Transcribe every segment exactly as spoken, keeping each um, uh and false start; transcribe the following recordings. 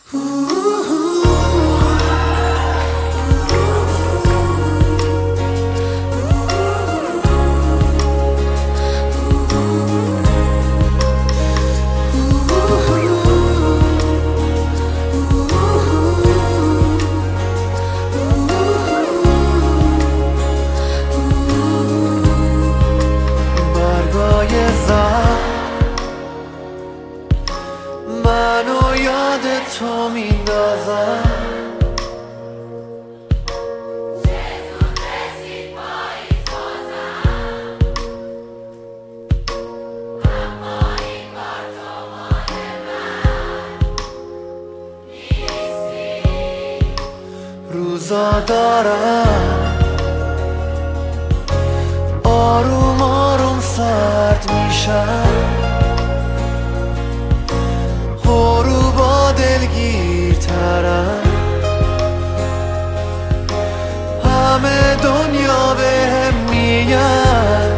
منو یاد تو میندازم اما این بار تو مال من نیستی. روزا دارم آروم آروم سرد میشم، غروبا دلگیرترم، همه دنیا بهم میگن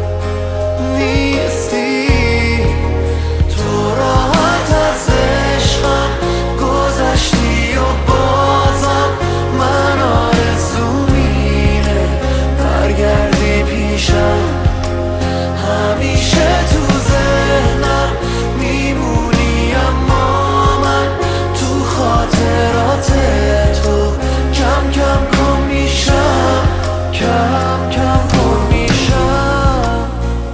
نیستی. تو راحت از عشقم گذشتی و بازم من آرزوم اینه برگردی پیشم، همیشه تو ذهنم میمونی، اما من تو خاطرات تو کم کم گم میشم، کم کم گم میشم.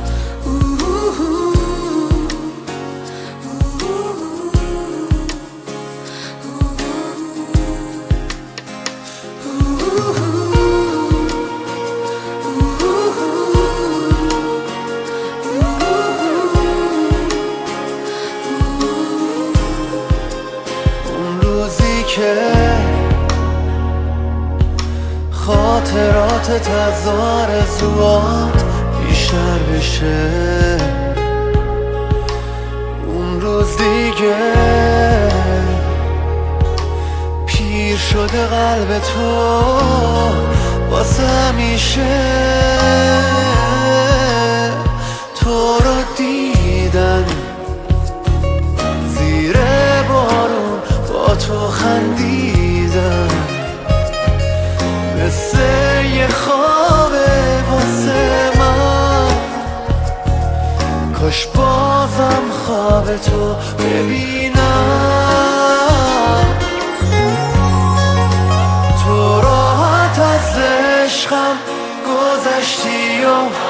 اون روزی که خاطراتت از آرزوات بیشتر بشه، اون روز دیگه پیر شده قلب تو واسه همیشه. تو رو دیدن زیر بارون با تو خندیدم، مثل یه خوابه واسه من، کاش بازم خواب تو ببینم. تو راحت از عشقم گذشتی و